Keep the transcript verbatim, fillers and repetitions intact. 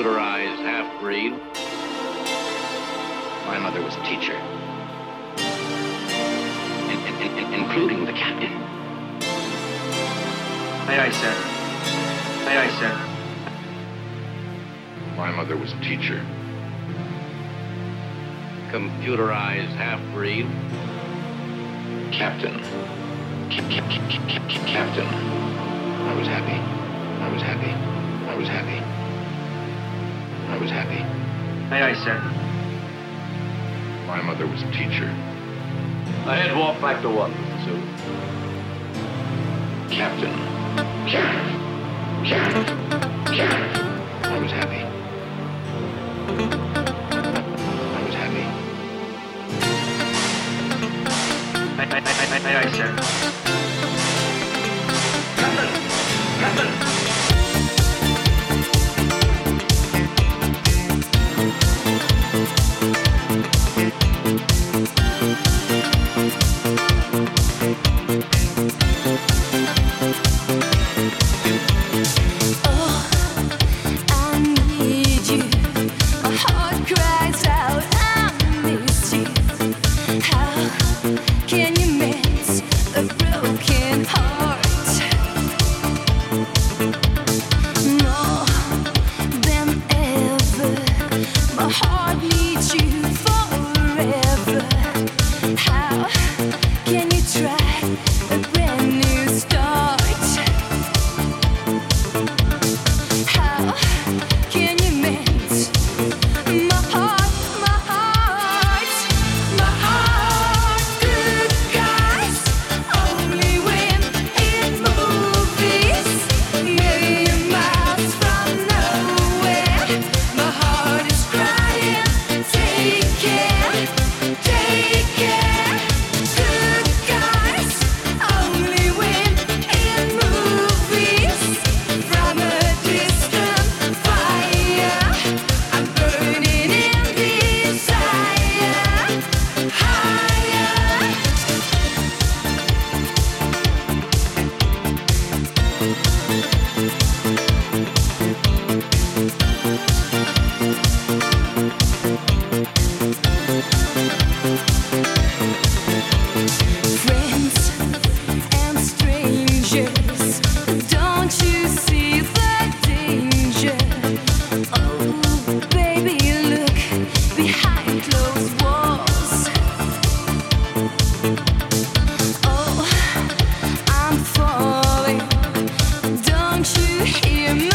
computerized half-breed. My mother was a teacher, in, in, in, including the captain. Aye, aye, sir. Aye, aye, sir. My mother was a teacher. Computerized half-breed. Captain. Cap- cap- cap- cap- cap- Captain. I was happy. I was happy. I was happy. I was happy. Aye, aye, sir. My mother was a teacher. Ahead, walk back to one, Mister Sue. Captain. Captain. Captain. Captain. I was happy. I was happy. Aye, aye, aye, aye, aye, aye, sir. Captain. Captain. Hear me.